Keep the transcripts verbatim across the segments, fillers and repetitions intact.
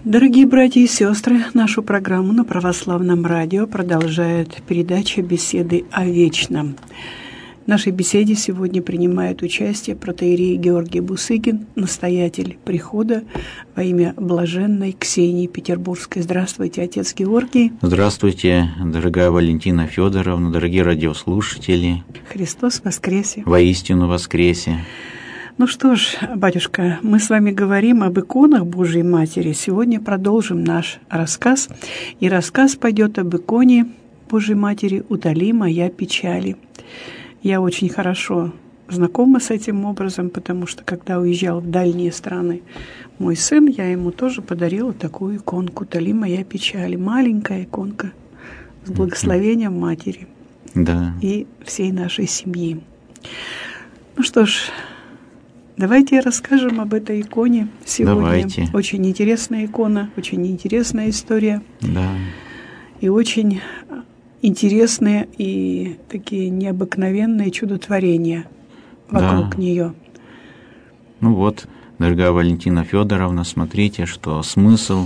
Дорогие братья и сестры, нашу программу на Православном радио продолжает передача «Беседы о вечном». В нашей беседе сегодня принимает участие протоиерей Георгий Бусыгин, настоятель прихода во имя блаженной Ксении Петербургской. Здравствуйте, отец Георгий. Здравствуйте, дорогая Валентина Федоровна, дорогие радиослушатели. Христос воскресе. Воистину воскресе. Ну что ж, батюшка, мы с вами говорим об иконах Божией Матери. Сегодня продолжим наш рассказ. И рассказ пойдет об иконе Божией Матери «Утоли моя печали». Я очень хорошо знакома с этим образом, потому что, когда уезжал в дальние страны мой сын, я ему тоже подарила такую иконку «Утоли моя печали». Маленькая иконка с благословением Матери. Да. И всей нашей семьи. Ну что ж, давайте расскажем об этой иконе сегодня. Давайте. Очень интересная икона, очень интересная история. Да. И очень интересные и такие необыкновенные чудотворения вокруг Да. нее. Ну вот, дорогая Валентина Федоровна, смотрите, что смысл,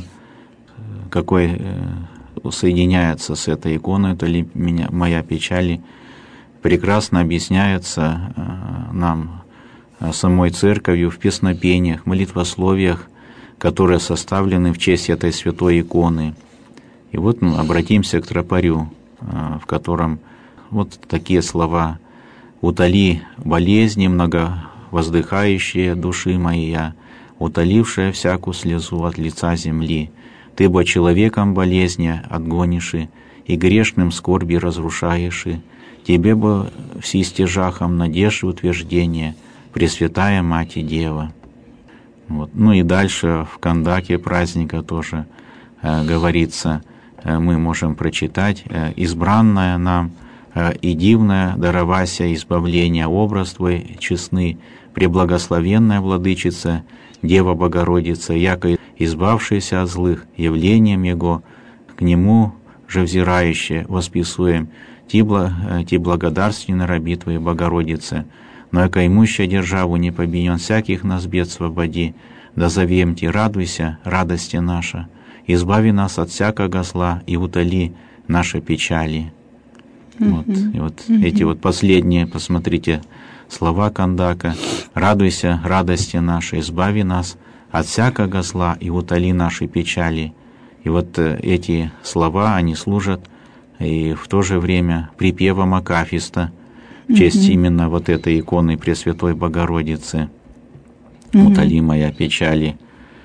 какой соединяется с этой иконой, это ли меня, моя печаль, прекрасно объясняется нам самой церковью в песнопениях, молитвословиях, которые составлены в честь этой святой иконы. И вот мы обратимся к тропарю, в котором вот такие слова: «Утоли болезни многовоздыхающие души моя, утолившая всякую слезу от лица земли. Ты бо человеком болезни отгониши, и грешным скорби разрушаешь, тебе бы всестяжахом надежды утверждение, Пресвятая Мать и Дева». Вот. Ну и дальше в кандаке праздника тоже э, говорится, э, мы можем прочитать: э, «Избранная нам э, и дивная даровася избавления образ Твой честный, преблагословенная Владычица, Дева Богородица, яко избавшаяся от злых явлением Его, к Нему же взирающие восписуем, Ти, бла, ти благодарственны раби Твоей Богородице, но яко имущая державу не победен всяких нас бед свободи, да зовем Ти, радуйся, радости наша, избави нас от всякого зла и утоли наши печали». Mm-hmm. Вот, и вот mm-hmm. эти вот последние, посмотрите, слова кандака: «Радуйся, радости наши, избави нас от всякого зла и утоли наши печали». И вот эти слова, они служат и в то же время припевом акафиста в честь mm-hmm. именно вот этой иконы Пресвятой Богородицы. Mm-hmm. «Утоли моя печали».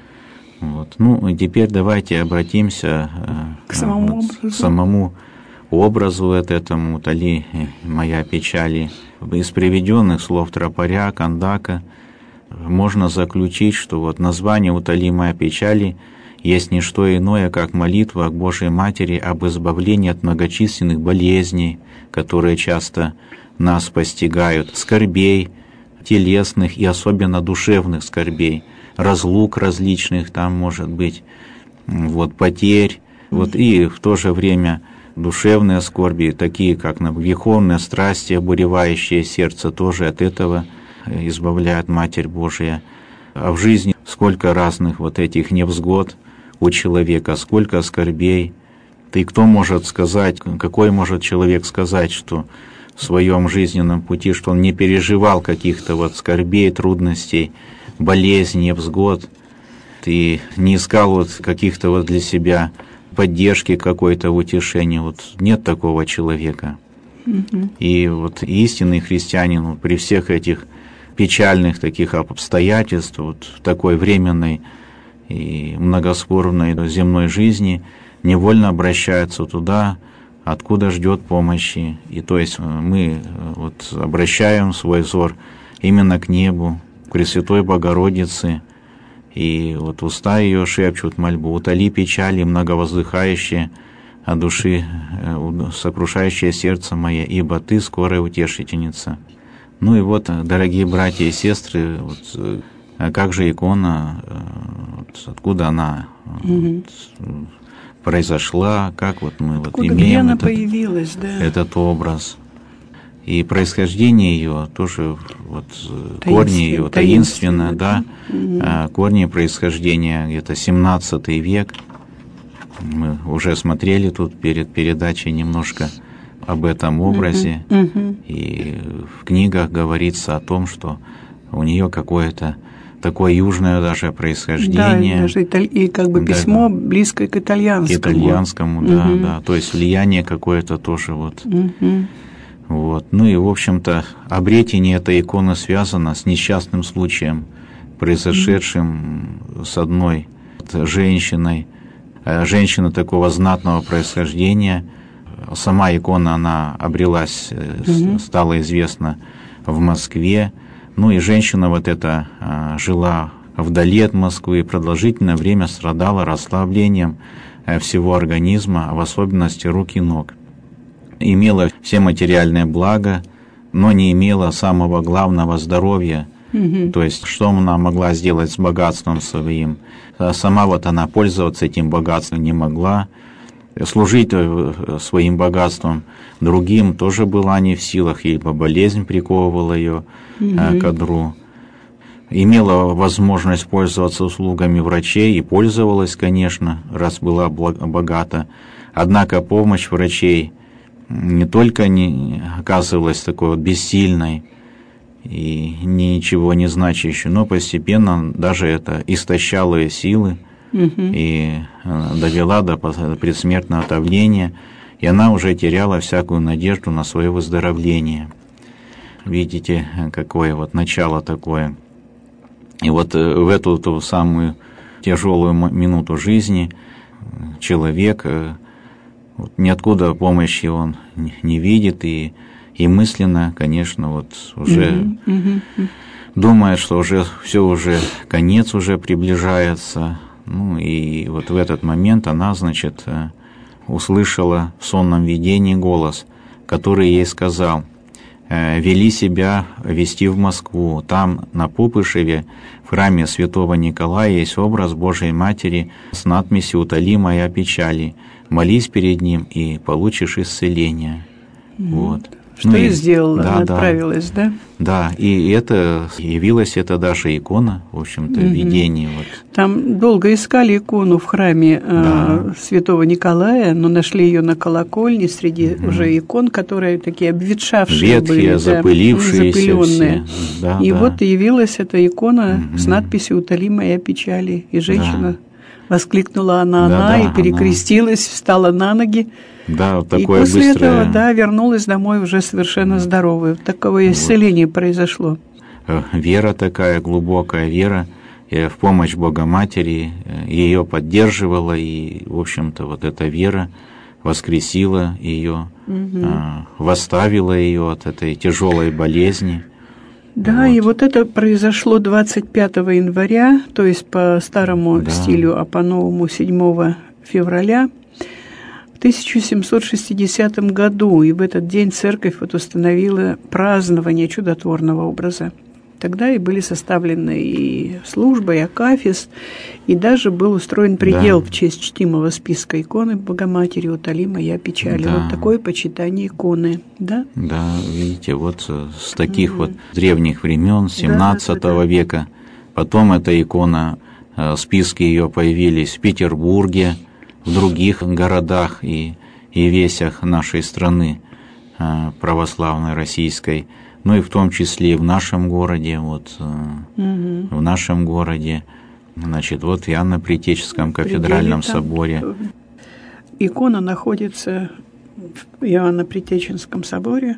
Вот. Ну, и теперь давайте обратимся к самому, вот, образу. К самому образу вот этому «Утоли моя печали». Из приведенных слов тропаря, кандака можно заключить, что вот название «Утоли моя печали» есть не что иное, как молитва к Божией Матери об избавлении от многочисленных болезней, которые часто нас постигают, скорбей телесных и особенно душевных скорбей, разлук различных там может быть, вот, потерь, вот, и в то же время душевные скорби, такие как греховные страсти, обуревающие сердце, тоже от этого избавляет Матерь Божия. А в жизни сколько разных вот этих невзгод у человека, сколько скорбей. И кто может сказать, какой может человек сказать, что в своем жизненном пути, что он не переживал каких-то вот скорбей, трудностей, болезней, невзгод, и не искал вот каких-то вот для себя поддержки какой-то, утешения. Вот нет такого человека. Mm-hmm. И вот истинный христианин вот, при всех этих печальных таких обстоятельствах, вот, в такой временной и многоспорной земной жизни, невольно обращается туда, откуда ждет помощи. И то есть мы вот обращаем свой взор именно к небу, к Пресвятой Богородице, и вот уста ее шепчут мольбу: «Утоли печали многовоздыхающие от души, сокрушающее сердце мое, ибо Ты скорая утешительница». Ну и вот, дорогие братья и сестры, вот, а как же икона, вот, откуда она mm-hmm. вот, произошла, как вот мы откуда, вот имеем она этот, появилась, да. этот образ. И происхождение ее тоже, вот корни ее таинственно, да, mm-hmm. корни происхождения где-то семнадцатый век. Мы уже смотрели тут перед передачей немножко об этом образе, mm-hmm. Mm-hmm. и в книгах говорится о том, что у нее какое-то такое южное даже происхождение. Да, и, даже италь... и как бы письмо да, близкое к итальянскому. К итальянскому, да, mm-hmm. да. То есть влияние какое-то тоже вот. Mm-hmm. Вот. Ну и, в общем-то, обретение этой иконы связано с несчастным случаем, произошедшим mm-hmm. с одной женщиной. Женщина такого знатного происхождения. Сама икона, она обрелась, mm-hmm. стала известна в Москве. Ну и женщина вот эта жила вдали от Москвы и продолжительное время страдала расслаблением всего организма, в особенности рук и ног. Имела все материальные блага, но не имела самого главного здоровья. Mm-hmm. То есть, что она могла сделать с богатством своим? Сама вот она пользоваться этим богатством не могла. Служить своим богатством другим тоже была не в силах, ибо болезнь приковывала ее mm-hmm. к одру. Имела возможность пользоваться услугами врачей и пользовалась, конечно, раз была богата. Однако помощь врачей не только не оказывалась такой вот бессильной и ничего не значащей, но постепенно даже это истощало ее силы mm-hmm. и довела до предсмертного отравления, и она уже теряла всякую надежду на свое выздоровление. Видите, какое вот начало такое. И вот в эту ту самую тяжелую минуту жизни человек вот, ниоткуда помощи он не видит, и, и мысленно, конечно, вот уже mm-hmm. Mm-hmm. думает, что уже все уже конец уже приближается. Ну и вот в этот момент она, значит, услышала в сонном видении голос, который ей сказал: «Вели себя вести в Москву. Там, на Пупышеве, в храме святого Николая, есть образ Божией Матери с надписью «Утоли моя печали. Молись перед ним, и получишь исцеление». Mm-hmm. Вот. Что ну, и сделала, да, она да, отправилась, да? Да, и это явилась это даже икона, в общем-то, mm-hmm. видение. Вот. Там долго искали икону в храме да. э, святого Николая, но нашли ее на колокольне среди mm-hmm. уже икон, которые такие обветшавшие ветхие, были, запылившиеся, запыленные. Да, и да. вот явилась эта икона mm-hmm. с надписью «Утоли моя печали». И женщина, да. воскликнула она, да, она, да, и перекрестилась, она. Встала на ноги. Да, вот такое и после быстрое... этого, да, вернулась домой уже совершенно здоровой. Такое исцеление вот. Произошло. Вера такая, глубокая вера в помощь Богоматери, ее поддерживала, и, в общем-то, вот эта вера воскресила ее, угу. восставила ее от этой тяжелой болезни. Да, вот. И вот это произошло двадцать пятого января, то есть по старому да. стилю, а по новому седьмого февраля. В тысяча семьсот шестидесятом году, и в этот день церковь вот установила празднование чудотворного образа. Тогда и были составлены и службы, и акафист, и даже был устроен предел да. в честь чтимого списка иконы Богоматери «Утоли моя печаль». Да. Вот такое почитание иконы, да? Да, видите, вот с таких mm-hmm. вот древних времен, семнадцатого да, да, да. века. Потом эта икона, списки ее появились в Петербурге, в других городах и, и весях нашей страны православной, российской, ну и в том числе и в нашем городе, вот угу. в нашем городе, значит, вот в Иоанно-Предтеческом кафедральном там соборе. Икона находится в Иоанно-Предтеческом соборе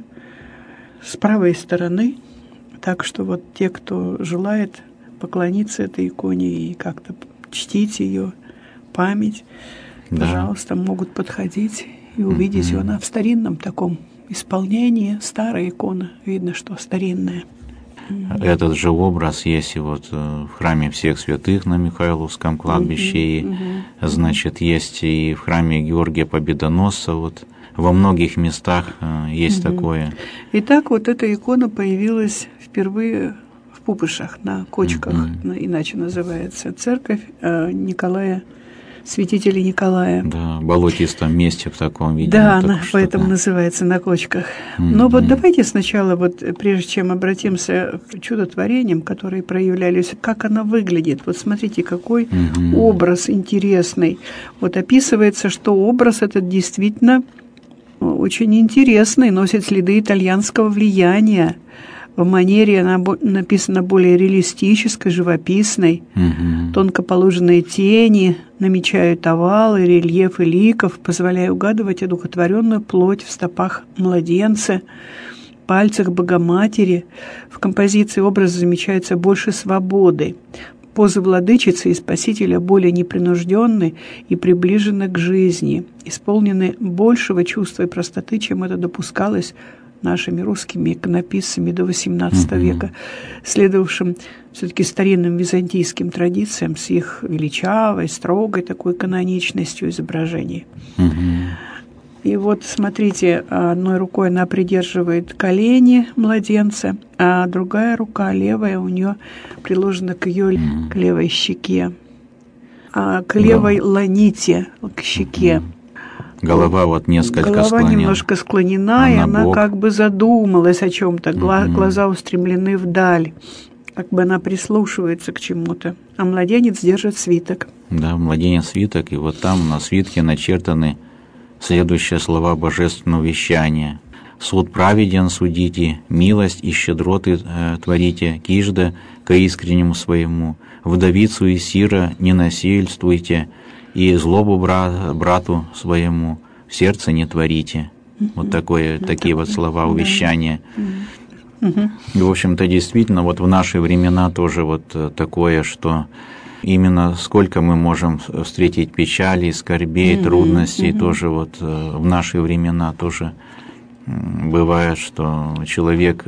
с правой стороны, так что вот те, кто желает поклониться этой иконе и как-то чтить ее память, да. пожалуйста, могут подходить и увидеть mm-hmm. ее. Она в старинном таком исполнении, старая икона, видно, что старинная. Mm-hmm. Этот же образ есть и вот в храме всех святых на Михайловском кладбище, mm-hmm. и, значит, есть и в храме Георгия Победоносца, вот во многих местах есть mm-hmm. такое. Итак, вот эта икона появилась впервые в Пупышах, на Кочках, mm-hmm. иначе называется церковь Николая святителя Николая. Да, в болотистом месте в таком виде. Да, так она поэтому называется «На кочках». Mm-hmm. Но вот давайте сначала, вот, прежде чем обратимся к чудотворениям, которые проявлялись, как она выглядит. Вот смотрите, какой mm-hmm. образ интересный. Вот описывается, что образ этот действительно очень интересный, носит следы итальянского влияния. В манере она написана более реалистической, живописной. Mm-hmm. Тонко положенные тени намечают овалы, рельефы ликов, позволяя угадывать одухотворенную плоть в стопах младенца, пальцах Богоматери. В композиции образа замечается больше свободы. Позы владычицы и спасителя более непринужденны и приближены к жизни, исполнены большего чувства и простоты, чем это допускалось нашими русскими иконописцами до восемнадцатого mm-hmm. века, следовавшим все-таки старинным византийским традициям с их величавой, строгой такой каноничностью изображений. Mm-hmm. И вот, смотрите, одной рукой она придерживает колени младенца, а другая рука, левая, у нее приложена к ее mm-hmm. к левой щеке, а к левой mm-hmm. ланите, к щеке. Mm-hmm. Голова вот несколько Голова склонена. Голова немножко склонена, и она бок. Как бы задумалась о чем-то, mm-hmm. глаза устремлены вдаль, как бы она прислушивается к чему-то, а младенец держит свиток. Да, младенец свиток, и вот там на свитке начертаны следующие слова божественного вещания. «Суд праведен судите, милость и щедроты э, творите, кижда ко искреннему своему, вдовицу и сира не насильствуйте, и злобу брат, брату своему в сердце не творите». Mm-hmm. Вот такое, mm-hmm. такие вот слова увещания. Mm-hmm. И, в общем-то, действительно, вот в наши времена тоже вот такое, что именно сколько мы можем встретить печали, скорбей, mm-hmm. трудностей, mm-hmm. тоже вот в наши времена тоже бывает, что человек,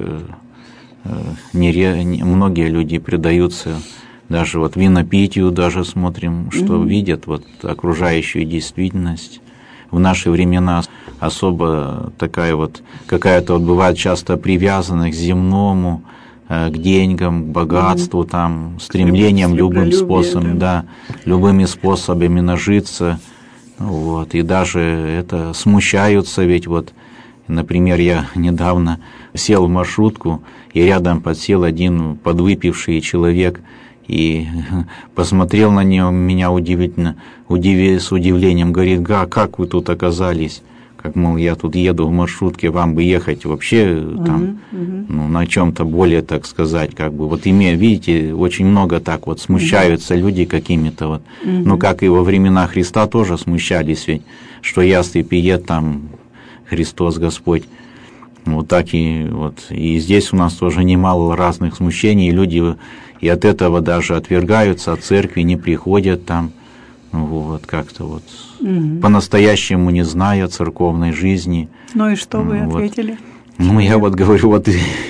не, многие люди предаются даже вот винопитию, даже смотрим, что mm-hmm. видят вот окружающую действительность. В наши времена особо такая вот, какая-то вот бывает часто привязанность к земному, к деньгам, к богатству, mm-hmm. там, стремлением любым способом, да. да, любыми способами нажиться. Вот, и даже это смущаются, ведь вот, например, я недавно сел в маршрутку, и рядом подсел один подвыпивший человек, и посмотрел на него, меня удивительно, удив... с удивлением, говорит: «Га, как вы тут оказались?» Как, мол, я тут еду в маршрутке, вам бы ехать вообще там, uh-huh, uh-huh. ну, на чем-то более, так сказать, как бы, вот имея, видите, очень много так вот смущаются uh-huh. люди какими-то вот, uh-huh. ну, как и во времена Христа тоже смущались, ведь, что яст и пиет там Христос Господь. Вот так и вот, и здесь у нас тоже немало разных смущений, и люди и от этого даже отвергаются от церкви, не приходят там, вот, как-то вот, угу. по-настоящему не зная церковной жизни. Ну и что вы вот. ответили? Ну, я вот говорю, вот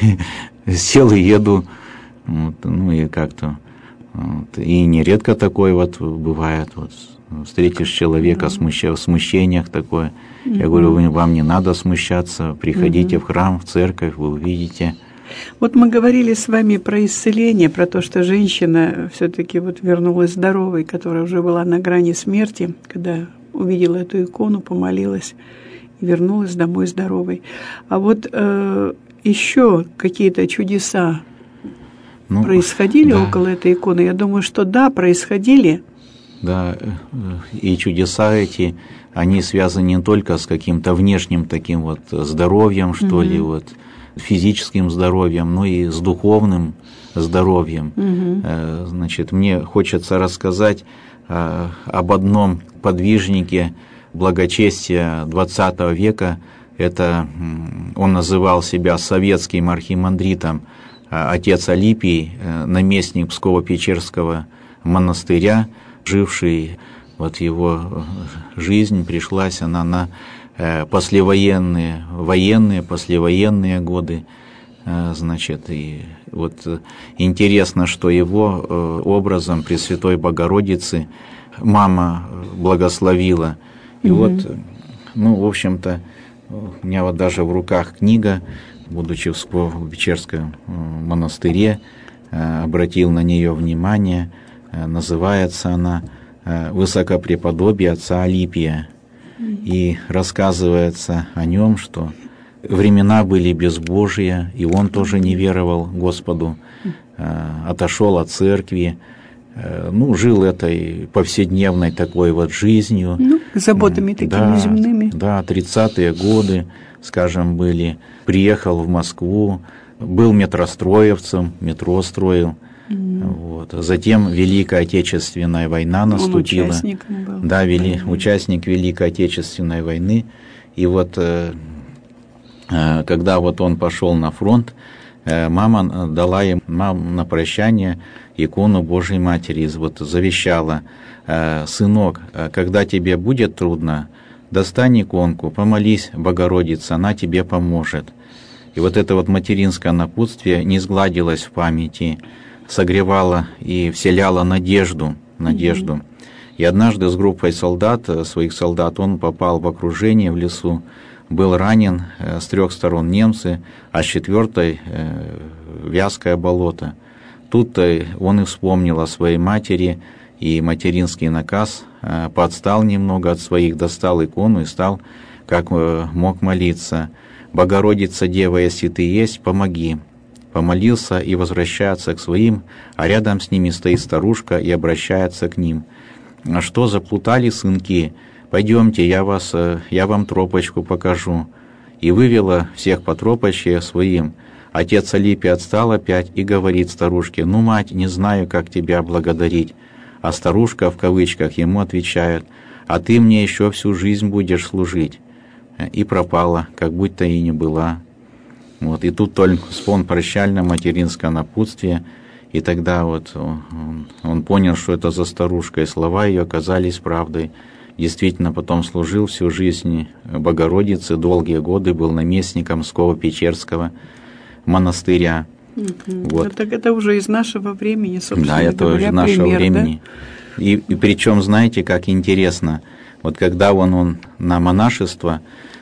сел и еду, вот, ну и как-то, вот, и нередко такое вот бывает, вот, встретишь человека mm-hmm. в смущениях такое, mm-hmm. я говорю, вам не надо смущаться, приходите mm-hmm. в храм, в церковь, вы увидите. Вот мы говорили с вами про исцеление, про то, что женщина все-таки вот вернулась здоровой, которая уже была на грани смерти, когда увидела эту икону, помолилась и вернулась домой здоровой. А вот э, еще какие-то чудеса ну, происходили да. около этой иконы? Я думаю, что да, происходили. Да, и чудеса эти, они связаны не только с каким-то внешним таким вот здоровьем, что mm-hmm. ли, вот, физическим здоровьем, но и с духовным здоровьем. Mm-hmm. Значит, мне хочется рассказать об одном подвижнике благочестия двадцатого века. Это он называл себя советским архимандритом, отец Алипий, наместник Псково-Печерского монастыря, живший, вот его жизнь пришлась она на послевоенные, военные, послевоенные годы, значит, и вот интересно, что его образом Пресвятой Богородицы мама благословила, и угу. вот, ну, в общем-то, у меня вот даже в руках книга, будучи в Псково-Печерском монастыре, обратил на нее внимание. Называется она высокопреподобия отца Алипия. И рассказывается о нем, что времена были безбожие, и он тоже не веровал Господу, отошел от церкви, ну, жил этой повседневной такой вот жизнью. Ну, заботами такими да, земными. Да, тридцатые годы, скажем, были. Приехал в Москву, был метростроевцем, метро строил. Mm. Вот. Затем Великая Отечественная война наступила. Он участником был. Да, вели, участник Великой Отечественной войны. И вот э, э, когда вот он пошел на фронт, э, мама дала ему мам, на прощание икону Божьей Матери, вот завещала: э, сынок, когда тебе будет трудно, достань иконку, помолись Богородице, она тебе поможет. И вот это вот материнское напутствие не сгладилось в памяти, согревало и вселяло надежду, надежду. Mm-hmm. И однажды с группой солдат, своих солдат, он попал в окружение в лесу, был ранен, с трех сторон немцы, а с четвертой э, вязкое болото. Тут он и вспомнил о своей матери, и материнский наказ, э, подстал немного от своих, достал икону и стал, как э, мог, молиться: «Богородица, Дева, если ты есть, помоги». Помолился и возвращается к своим, а рядом с ними стоит старушка и обращается к ним: «А что, заплутали, сынки? Пойдемте, я, вас, я вам тропочку покажу». И вывела всех по тропочке своим. Отец Алипий отстал опять и говорит старушке: «Ну, мать, не знаю, как тебя благодарить». А старушка, в кавычках, ему отвечает: «А ты мне еще всю жизнь будешь служить». И пропала, как будто и не была. Вот, и тут только вспомнил прощальное материнское напутствие, и тогда вот он, он понял, что это за старушка, и слова ее оказались правдой. Действительно, потом служил всю жизнь Богородице, долгие годы был наместником Псково-Печерского монастыря. Mm-hmm. Вот. Так это уже из нашего времени, собственно да, это говоря, уже из нашего пример, времени. Да? И, и причем, знаете, как интересно, вот когда он, он на монашество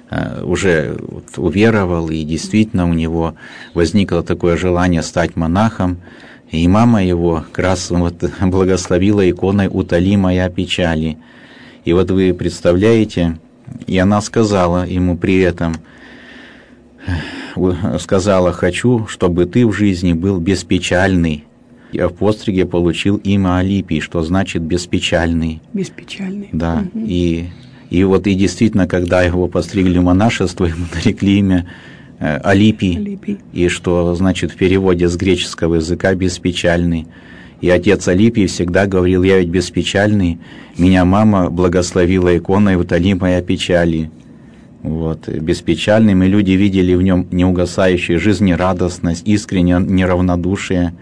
уже вот уверовал, и действительно у него возникло такое желание стать монахом, и мама его как раз вот благословила иконой «Утоли моя печали». И вот вы представляете, и она сказала ему при этом, сказала: «Хочу, чтобы ты в жизни был беспечальный». Я в постриге получил имя Алипий, что значит «беспечальный». Беспечальный. Да, угу. и И вот и действительно, когда его постригли в монашество, ему нарекли имя э, Алипий, Алипий, и что значит в переводе с греческого языка «беспечальный». И отец Алипий всегда говорил: «Я ведь беспечальный, меня мама благословила иконой «Утоли моя печали». Вот, беспечальным, и люди видели в нем неугасающую жизнерадостность, искреннее неравнодушие,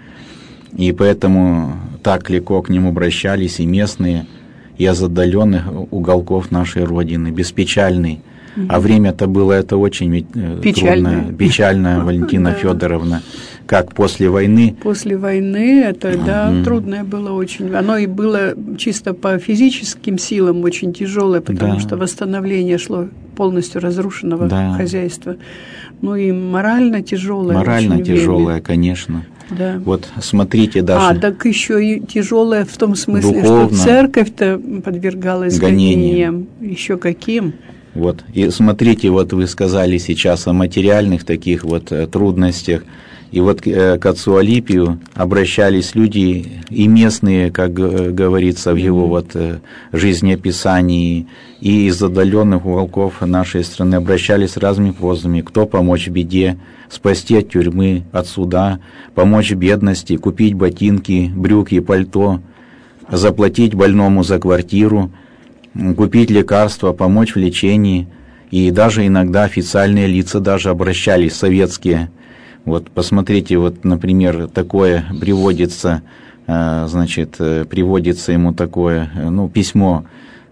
и поэтому так легко к нему обращались и местные, и из отдаленных уголков нашей Родины, беспечальный. Mm-hmm. А время-то было это очень печальное, трудное, печальное, Валентина Федоровна. Как после войны. После войны это, да, mm-hmm. трудное было очень. Оно и было чисто по физическим силам очень тяжелое, потому да. что восстановление шло полностью разрушенного да. хозяйства. Ну и морально тяжелое. Морально тяжелое, конечно. Да. Вот смотрите даже. А, так еще и тяжелое в том смысле, духовно, что церковь-то подвергалась гонениям. Еще каким? Вот. И смотрите, вот вы сказали сейчас о материальных таких вот трудностях. И вот к отцу Алипию обращались люди и местные, как говорится в его вот жизнеописании, и из отдаленных уголков нашей страны обращались с разными просьбами: кто помочь в беде, спасти от тюрьмы, от суда, помочь бедности, купить ботинки, брюки, пальто, заплатить больному за квартиру, купить лекарства, помочь в лечении. И даже иногда официальные лица даже обращались, советские. Вот посмотрите, вот, например, такое приводится, значит, приводится ему такое, ну, письмо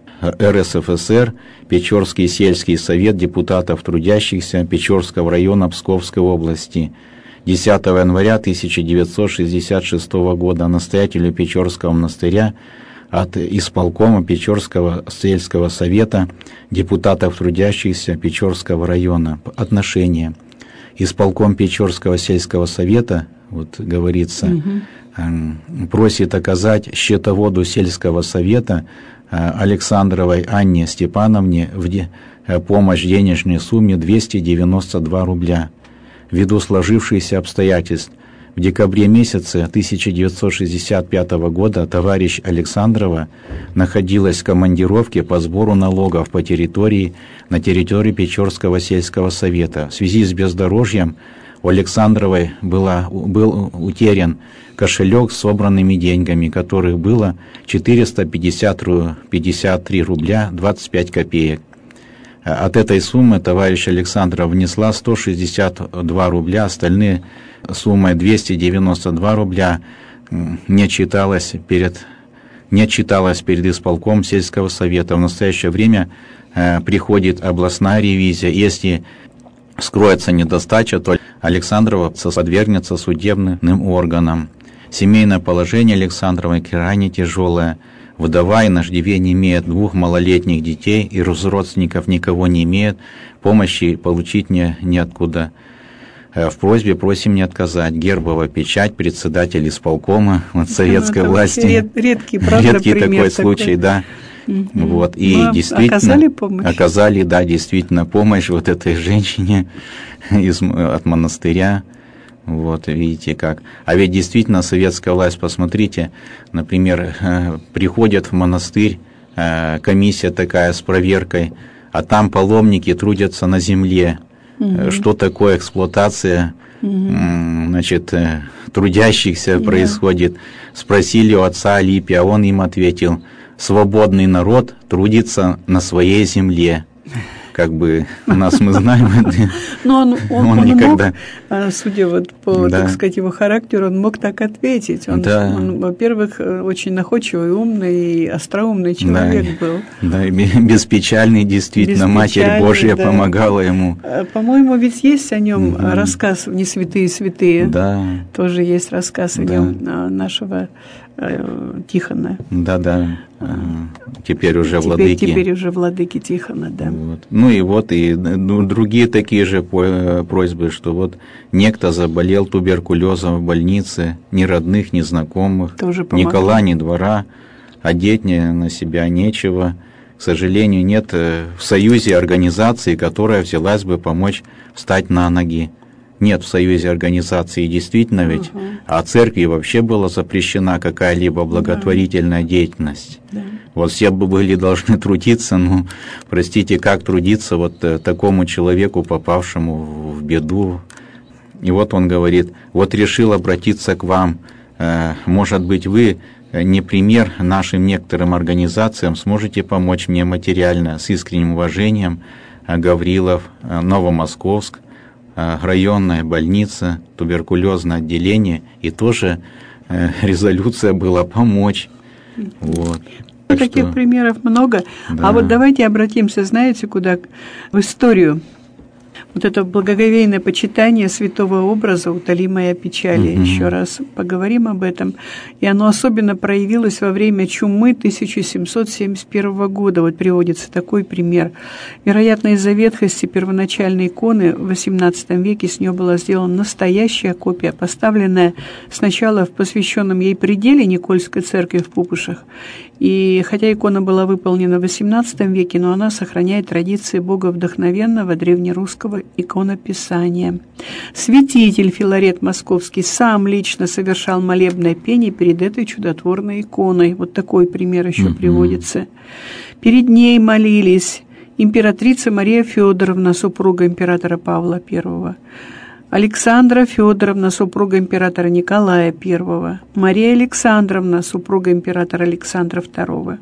эр эс эф эс эр, Печорский сельский совет депутатов трудящихся Печорского района Псковской области, десятого января тысяча девятьсот шестьдесят шестого года, настоятелю Печорского монастыря от исполкома Печорского сельского совета депутатов трудящихся Печорского района. Отношения. Исполком Печорского сельского совета, вот говорится, угу. просит оказать счетоводу сельского совета Александровой Анне Степановне в де, помощь в денежной сумме двести девяносто два рубля. Ввиду сложившихся обстоятельств, в декабре месяце тысяча девятьсот шестьдесят пятого года товарищ Александрова находилась в командировке по сбору налогов по территории на территории Печорского сельского совета. В связи с бездорожьем у Александровой была, был утерян кошелек с собранными деньгами, которых было четыреста пятьдесят три рубля двадцать пять копеек. От этой суммы товарищ Александров внесла сто шестьдесят два рубля, остальные суммой двести девяносто два рубля не отчиталась перед, не отчиталась перед исполком сельского совета. В настоящее время э, приходит областная ревизия. Если скроется недостача, то Александрова подвергнется судебным органам. Семейное положение Александровой крайне тяжелое. Вдова и на иждивении имеет двух малолетних детей, и из родственников никого не имеет, помощи получить не, неоткуда. В просьбе просим не отказать. Гербова печать, председатель исполкома вот, советской ну, власти. Ред, редкий, правда, редкий такой, такой случай, да. Mm-hmm. Вот, и ну, действительно оказали помощь? Оказали, да, действительно помощь вот этой женщине из, от монастыря. Вот, видите как. А ведь действительно советская власть, посмотрите, например, приходят в монастырь, комиссия такая с проверкой, а там паломники трудятся на земле. Угу. Что такое эксплуатация, угу. значит, трудящихся yeah. происходит. Спросили у отца Алипия, а он им ответил: свободный народ трудится на своей земле. Как бы у нас мы знаем, но он, он, он, он никогда... мог, судя вот по, да. так сказать, его характеру, он мог так ответить. Он, да. он, во-первых, очень находчивый, умный и остроумный человек да. был. Да, и беспечальный, действительно, Матерь Божья да. помогала ему. По-моему, ведь есть о нем угу. рассказ «Не святые святые». Да. Тоже есть рассказ о да. нем нашего Тихона. Да, да. Теперь уже теперь, владыки. Теперь уже владыки Тихона, да. Вот. Ну и вот и ну, другие такие же просьбы, что вот некто заболел туберкулезом в больнице, ни родных, ни знакомых, ни кола, ни двора, одеть на себя нечего. К сожалению, нет в Союзе организации, которая взялась бы помочь встать на ноги. Нет в Союзе организации, действительно ведь, угу. а церкви вообще была запрещена какая-либо благотворительная да. деятельность. Да. Вот все бы были должны трудиться, ну, простите, как трудиться вот э, такому человеку, попавшему в, в беду. И вот он говорит, вот решил обратиться к вам, э, может быть, вы, не пример нашим некоторым организациям, сможете помочь мне материально, с искренним уважением, Гаврилов, Новомосковск, районная больница, туберкулезное отделение, и тоже э, резолюция была помочь. Вот. Ну, таких что... примеров много. Да. А вот давайте обратимся, знаете, куда? В историю. Вот это благоговейное почитание святого образа «Утоли моя печали». Mm-hmm. Еще раз поговорим об этом. И оно особенно проявилось во время чумы тысяча семьсот семьдесят первого года. Вот приводится такой пример. Вероятно, из-за ветхости первоначальной иконы в восемнадцатом веке с нее была сделана настоящая копия, поставленная сначала в посвященном ей пределе Никольской церкви в Пупышах. И хотя икона была выполнена в восемнадцатом веке, но она сохраняет традиции боговдохновенного древнерусского иконописания. Святитель Филарет Московский сам лично совершал молебное пение перед этой чудотворной иконой. Вот такой пример еще mm-hmm. приводится. Перед ней молились императрица Мария Федоровна, супруга императора Павла Первого, Александра Федоровна, супруга императора Николая Первого, Мария Александровна, супруга императора Александра Второго.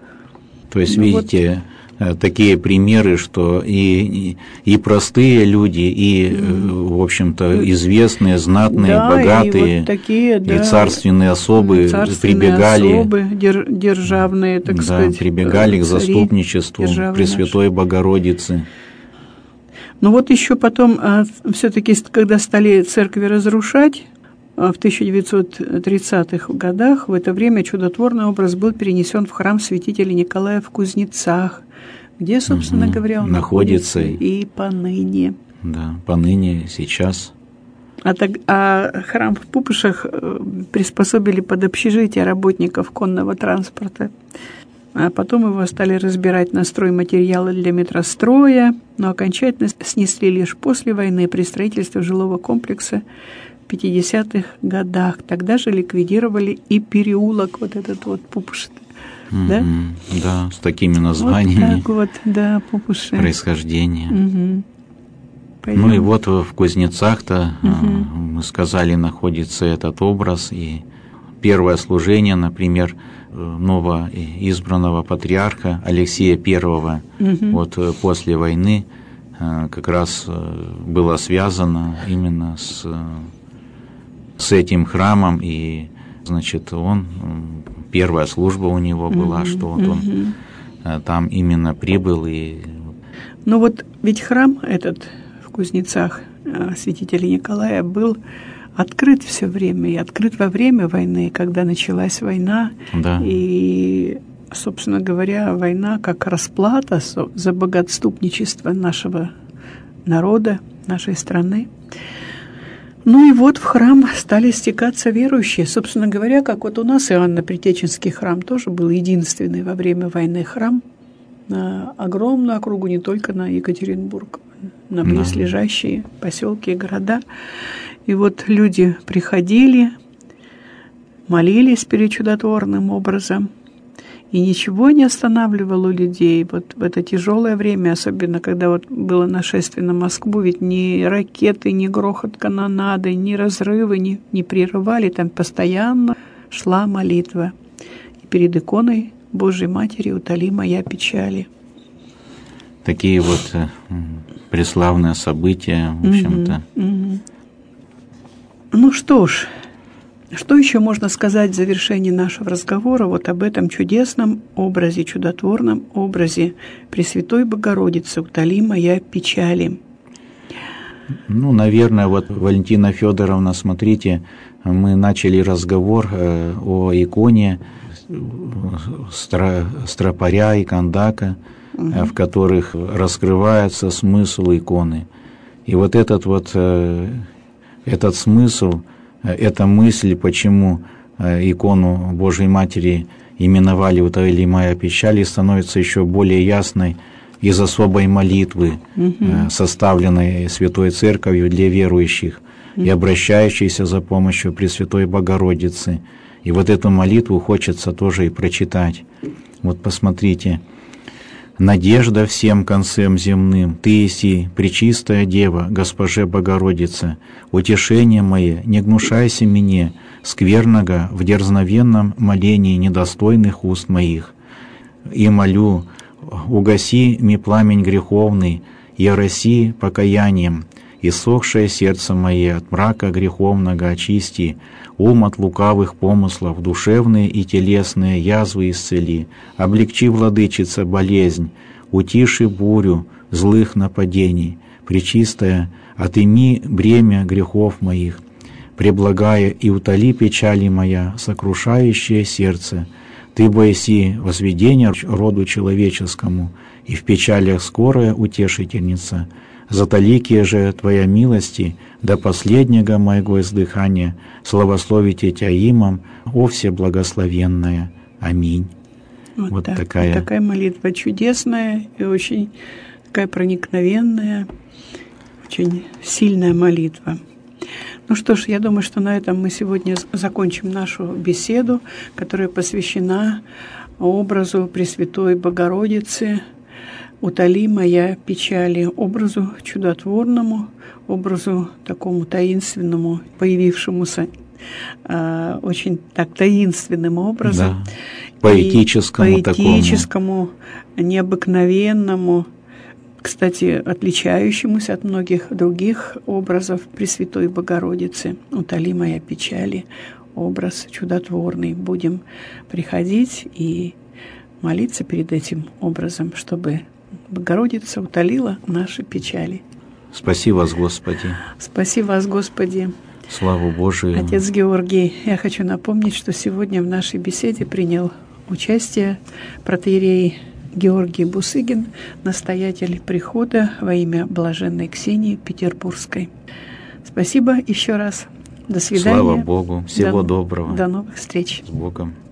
То есть, ну, видите, вот такие примеры, что и, и простые люди, и, mm. в общем-то, известные, знатные, да, богатые, и, вот такие, да, и царственные особы царственные прибегали, особы, дер, державные, так да, сказать, прибегали к заступничеству Пресвятой наши. Богородицы. Ну вот еще потом, все-таки, когда стали церкви разрушать, в тысяча девятьсот тридцатых годах, в это время чудотворный образ был перенесен в храм святителя Николая в Кузнецах, где, собственно угу. говоря, он находится, находится и поныне. Да, поныне, сейчас. А, так, а храм в Пупышах приспособили под общежитие работников конного транспорта. А потом его стали разбирать на стройматериалы для метростроя, но окончательно снесли лишь после войны при строительстве жилого комплекса в пятидесятых годах. Тогда же ликвидировали и переулок вот этот вот Пупыши. Mm-hmm. Да? Да, с такими названиями. Вот так вот, да, Пупыши. Происхождение. Mm-hmm. Ну и вот в Кузнецах-то, mm-hmm. мы сказали, находится этот образ, и первое служение, например, новоизбранного патриарха Алексея Первого, mm-hmm. вот после войны как раз было связано именно с, с этим храмом, и, значит, он, первая служба у него была, mm-hmm. что вот mm-hmm. он там именно прибыл. И... Ну вот ведь храм этот в Кузнецах святителя Николая был открыт все время, и открыт во время войны, когда началась война. Да. И, собственно говоря, война как расплата за богоотступничество нашего народа, нашей страны. Ну и вот в храм стали стекаться верующие. Собственно говоря, как вот у нас Иоанно-Предтеченский храм тоже был единственный во время войны храм на огромную округу, не только на Екатеринбург, на близлежащие поселки и города. И вот люди приходили, молились перед чудотворным образом, и ничего не останавливало людей. Вот в это тяжелое время, особенно когда вот было нашествие на Москву, ведь ни ракеты, ни грохот канонады, ни разрывы не, не прерывали, там постоянно шла молитва. И перед иконой Божьей Матери утоли моя печали. Такие вот э, преславные события, в общем-то. Mm-hmm. Mm-hmm. Ну что ж, что еще можно сказать в завершении нашего разговора вот об этом чудесном образе, чудотворном образе Пресвятой Богородицы «Утоли моя печали»? Ну, наверное, вот, Валентина Федоровна, смотрите, мы начали разговор э, о иконе стра, стропаря и кандака, угу. э, в которых раскрывается смысл иконы. И вот этот вот... Э, Этот смысл, эта мысль, почему икону Божьей Матери именовали «Утоли моя печали», становится еще более ясной из особой молитвы, mm-hmm. составленной Святой Церковью для верующих mm-hmm. и обращающейся за помощью Пресвятой Богородицы. И вот эту молитву хочется тоже и прочитать. Вот посмотрите. «Надежда всем концем земным, Ты еси, Пречистая Дева, Госпоже Богородице, утешение мое, не гнушайся мне, скверного в дерзновенном молении недостойных уст моих. И молю, угаси ми пламень греховный, и ороси покаянием, и сохшее сердце мое от мрака греховного очисти, ум от лукавых помыслов, душевные и телесные язвы исцели, облегчи, владычица, болезнь, утиши бурю злых нападений, Пречистая, отыми бремя грехов моих, преблагая и утоли печали моя, сокрушающее сердце, Ты боеси возведения роду человеческому, и в печалях скорая утешительница, за толикие же Твоя милости, до последнего моего издыхания, славословите Тя имам, о всеблагословенная. Аминь. Вот, вот, так, такая... вот такая молитва чудесная и очень такая проникновенная, очень сильная молитва. Ну что ж, я думаю, что на этом мы сегодня закончим нашу беседу, которая посвящена образу Пресвятой Богородицы, «Утоли моя печали», образу чудотворному, образу такому таинственному, появившемуся э, очень так таинственным образом. Да. Поэтическому, поэтическому, такому. Необыкновенному, кстати, отличающемуся от многих других образов Пресвятой Богородицы. «Утоли моя печали», образ чудотворный. Будем приходить и молиться перед этим образом, чтобы Богородица утолила наши печали. Спаси вас, Господи. Спаси вас, Господи. Славу Божию. Отец Георгий, я хочу напомнить, что сегодня в нашей беседе принял участие протоиерей Георгий Бусыгин, настоятель прихода во имя Блаженной Ксении Петербургской. Спасибо еще раз. До свидания. Слава Богу. Всего до, доброго. До новых встреч. С Богом.